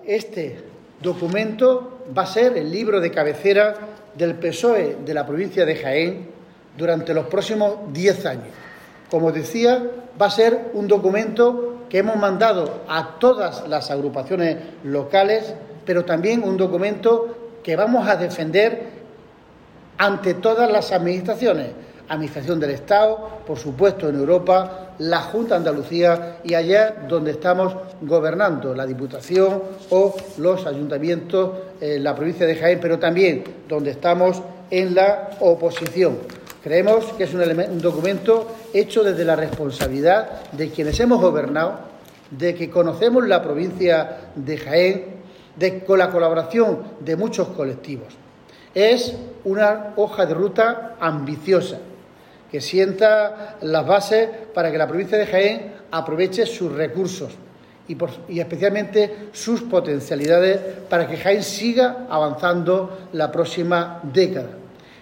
este documento va a ser el libro de cabecera del PSOE de la provincia de Jaén durante los próximos 10 años. Como decía, va a ser un documento que hemos mandado a todas las agrupaciones locales, pero también un documento que vamos a defender ante todas las administraciones. Administración del Estado, por supuesto en Europa, la Junta de Andalucía y allá donde estamos gobernando, la Diputación o los ayuntamientos en la provincia de Jaén, pero también donde estamos en la oposición. Creemos que es un documento hecho desde la responsabilidad de quienes hemos gobernado, de que conocemos la provincia de Jaén, con la colaboración de muchos colectivos. Es una hoja de ruta ambiciosa que sienta las bases para que la provincia de Jaén aproveche sus recursos y especialmente sus potencialidades para que Jaén siga avanzando la próxima década.